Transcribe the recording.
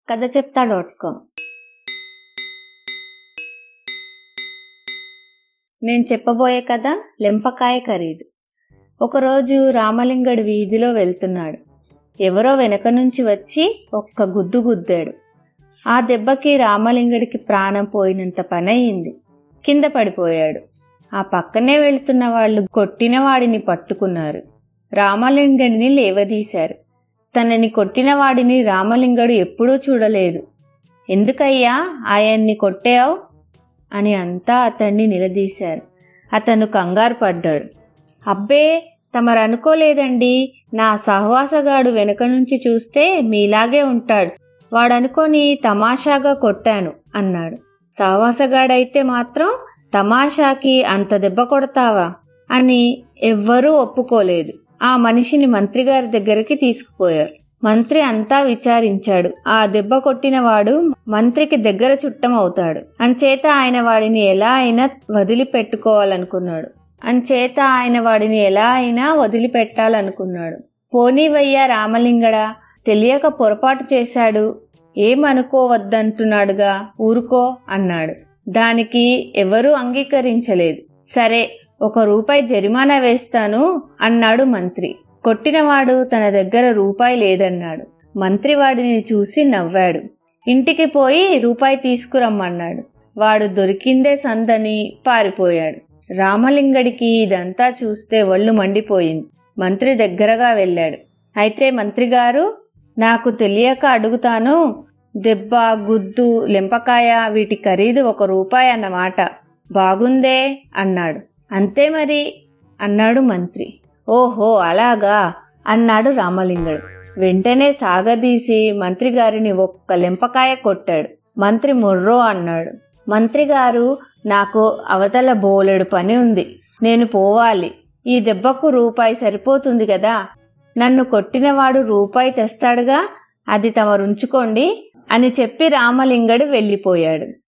కథచెప్తా.com. నేను చెప్పబోయే కథ లెంపకాయ ఖరీదు. ఒకరోజు రామలింగడు వీధిలో వెళ్తున్నాడు. ఎవరో వెనక నుంచి వచ్చి ఒక్క గుద్దు గుద్దాడు. ఆ దెబ్బకి రామలింగడికి ప్రాణం పోయినంత పనయింది. కింద పడిపోయాడు. ఆ పక్కనే వెళ్తున్న వాళ్ళు కొట్టిన వాడిని పట్టుకున్నారు. రామలింగడిని లేవదీశారు. తనని కొట్టిన వాడిని రామలింగడు ఎప్పుడూ చూడలేదు. ఎందుకయ్యా ఆయన్ని కొట్టావు అని అంతా అతన్ని నిలదీశారు. అతను కంగారు పడ్డాడు. అబ్బే, తమరనుకోలేదండి, నా సహవాసగాడు వెనక నుంచి చూస్తే మీలాగే ఉంటాడు, వాడనుకొని తమాషాగా కొట్టాను అన్నాడు. సహవాసగాడైతే మాత్రం తమాషాకి అంత దెబ్బ కొడతావా అని ఎవ్వరూ ఒప్పుకోలేదు. ఆ మనిషిని మంత్రిగారి దగ్గరికి తీసుకుపోయారు. మంత్రి అంతా విచారించాడు. ఆ దెబ్బ కొట్టినవాడు మంత్రికి దగ్గర చుట్టం అవుతాడు. అంచేత ఆయన వాడిని ఎలా అయినా వదిలిపెట్టాలనుకున్నాడు. పోనీవయ్యా రామలింగడా, తెలియక పొరపాటు చేశాడు, ఏమనుకోవద్దంటున్నాడుగా, ఊరుకో అన్నాడు. దానికి ఎవరూ అంగీకరించలేదు. సరే, ₹1 జరిమానా వేస్తాను అన్నాడు మంత్రి. కొట్టినవాడు తన దగ్గర రూపాయి లేదన్నాడు. మంత్రి వాడిని చూసి నవ్వాడు. ఇంటికి పోయి ₹1 తీసుకురమ్మన్నాడు. వాడు దొరికిందే సందని పారిపోయాడు. రామలింగడికి ఇదంతా చూస్తే ఒళ్ళు మండిపోయింది. మంత్రి దగ్గరగా వెళ్ళాడు. అయితే మంత్రిగారు, నాకు తెలియక అడుగుతాను, దెబ్బ, గుద్దు, లెంపకాయ వీటి ఖరీదు ₹1 అన్నమాట. బాగుందే అన్నాడు. అంతే మరి అన్నాడు మంత్రి. ఓహో అలాగా అన్నాడు రామలింగడు. వెంటనే సాగదీసి మంత్రి గారిని ఒక్క లెంపకాయ కొట్టాడు. మంత్రి మొర్రో అన్నాడు. మంత్రిగారు, నాకు అవతల బోలెడు పని ఉంది, నేను పోవాలి. ఈ దెబ్బకు ₹1 సరిపోతుంది కదా, నన్ను కొట్టినవాడు ₹1 తెస్తాడుగా, అది తమరుంచుకోండి అని చెప్పి రామలింగడు వెళ్ళిపోయాడు.